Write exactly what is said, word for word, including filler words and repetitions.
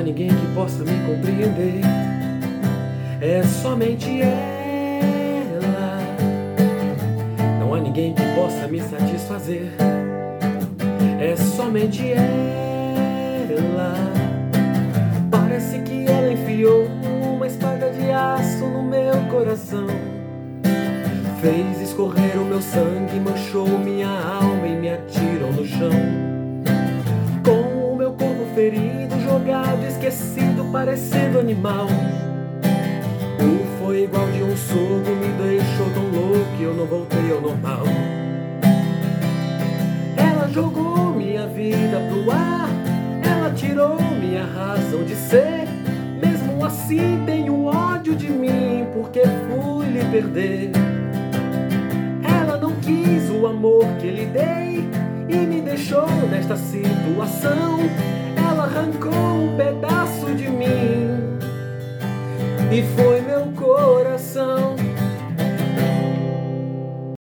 ninguém que possa me compreender. É somente ela. Não há ninguém que possa me satisfazer. É somente ela. Parece que ela enfiou uma espada de aço no meu coração. Fez escorrer o meu sangue, manchou minha alma e me atirou no chão. Com o meu corpo ferido, jogado, esquecido, parecendo animal. O foi igual de um soco, me deixou tão louco que eu não voltei ao normal. Ela jogou minha vida pro ar, ela tirou minha razão de ser. Mesmo assim tenho ódio de mim, porque fui lhe perder. Ela não quis o amor que lhe dei e me deixou nesta situação. Ela arrancou um pedaço de mim e foi meu coração.